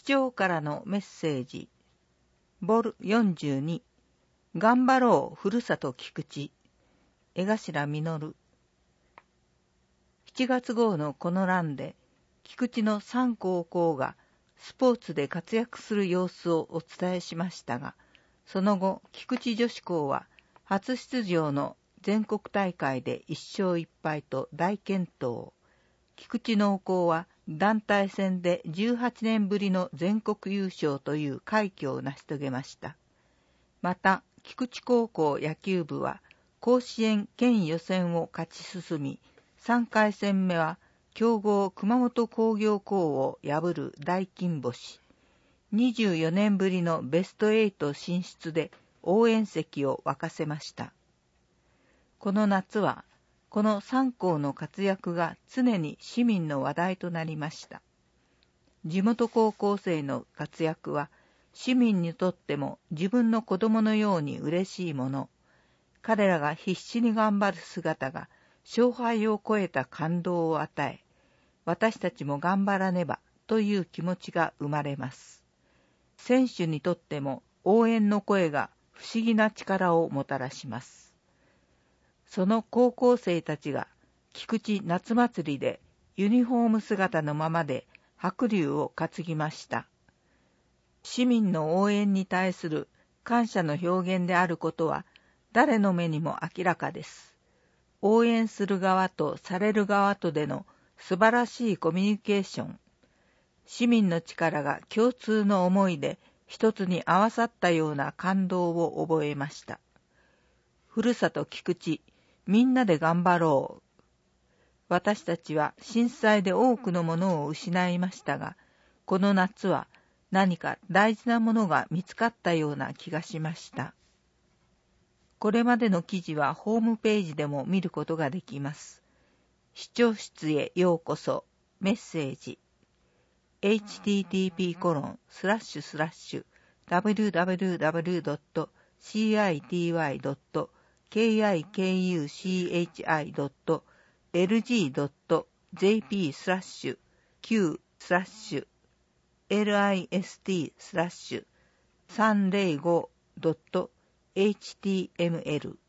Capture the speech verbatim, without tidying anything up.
長からのメッセージ。ボルよんじゅうに。頑張ろうふるさと菊池。江頭実。しちがつ号のこの欄で、菊池のさん高校がスポーツで活躍する様子をお伝えしましたが、その後、菊池女子校は初出場の全国大会でいっ勝いっ敗と大健闘。菊池農工は団体戦でじゅうはちねんぶりの全国優勝という快挙を成し遂げました。また、菊池高校野球部は甲子園県予選を勝ち進み、さんかい戦目は強豪熊本工業校を破る大金星。にじゅうよねんぶりのベストはち進出で応援席を沸かせました。この夏は、このさん校の活躍が常に市民の話題となりました。地元高校生の活躍は、市民にとっても自分の子供のように嬉しいもの。彼らが必死に頑張る姿が勝敗を超えた感動を与え、私たちも頑張らねばという気持ちが生まれます。選手にとっても応援の声が不思議な力をもたらします。その高校生たちが菊池夏祭りでユニフォーム姿のままで白龍を担ぎました。市民の応援に対する感謝の表現であることは誰の目にも明らかです。応援する側とされる側とでの素晴らしいコミュニケーション。市民の力が共通の思いで一つに合わさったような感動を覚えました。ふるさと菊池、みんなで頑張ろう。私たちは震災で多くのものを失いましたが、この夏は何か大事なものが見つかったような気がしました。これまでの記事はホームページでも見ることができます。視聴室へようこそ。メッセージ。エイチティーティーピーコロンスラッシュスラッシュダブリューダブリューダブリュードットシーアイティーワイドットケーアイケーユーシーエイチアイドットエルジードットジェーピースラッシュキュースラッシュエルアイエスティースラッシュさんぜろごドットエイチティーエムエル